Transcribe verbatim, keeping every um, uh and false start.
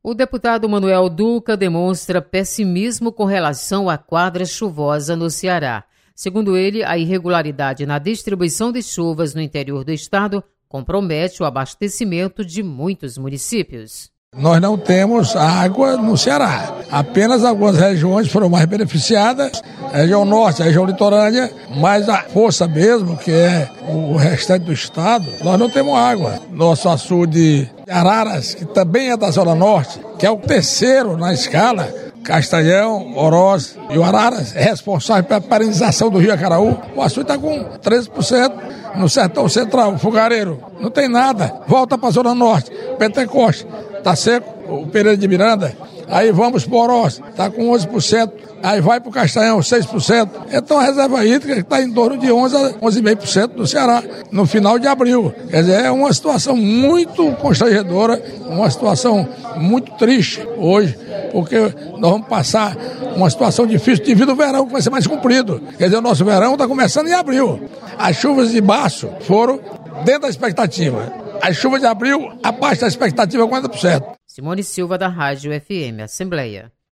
O deputado Manuel Duca demonstra pessimismo com relação à quadra chuvosa no Ceará. Segundo ele, a irregularidade na distribuição de chuvas no interior do estado compromete o abastecimento de muitos municípios. Nós não temos água no Ceará. Apenas algumas regiões foram mais beneficiadas, a região norte, a região litorânea, mas a força mesmo, que é o restante do estado, nós não temos água. Nosso açude de Araras, que também é da Zona Norte, que é o terceiro na escala, Castanhão, Oroz e o Araras, é responsável pela parinização do rio Acaraú. O açude está com treze por cento no sertão central, o Fogareiro, não tem nada. Volta para a Zona Norte, Pentecoste, está seco, o Pereira de Miranda. Aí vamos para o Oroz, está com onze por cento. Aí vai para o Castanhão, seis por cento. Então a reserva hídrica está em torno de onze a onze vírgula cinco por cento do Ceará, no final de abril. Quer dizer, é uma situação muito constrangedora, uma situação muito triste hoje, porque nós vamos passar uma situação difícil devido ao verão, que vai ser mais comprido. Quer dizer, o nosso verão está começando em abril. As chuvas de março foram dentro da expectativa. As chuvas de abril, abaixo da expectativa, quarenta por cento. Simone Silva, da Rádio F M Assembleia.